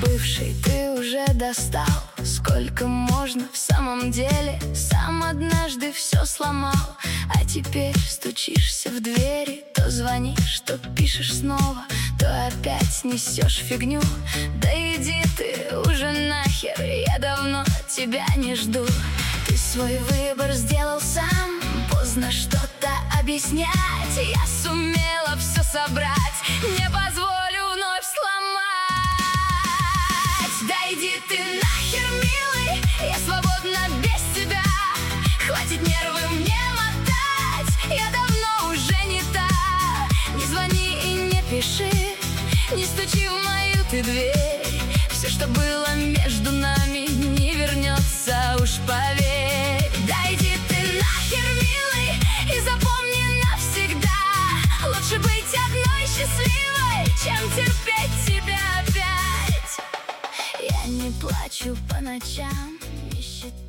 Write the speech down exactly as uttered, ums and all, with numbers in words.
бывший, ты уже достал. Сколько можно в самом деле? Сам однажды все сломал. А теперь стучишься в двери, то звонишь, то пишешь снова, то опять несешь фигню. Да иди ты уже нахер, я давно тебя не жду. Ты свой выбор сделал сам, поздно что-то объяснять. Я сумела все собрать, не позволю вновь сломать. Да иди ты нахер, милый, я свободна без тебя. Хватит нервы мне мотать, я давно уже не та. Не звони и не пиши, не стучи в мою ты дверь. Все, что было между нами, не вернется, уж поверь. Да иди ты нахер, милый, и запомни навсегда. Лучше быть одной счастливой, чем терпеть тебя опять. Я не плачу по ночам, не считаю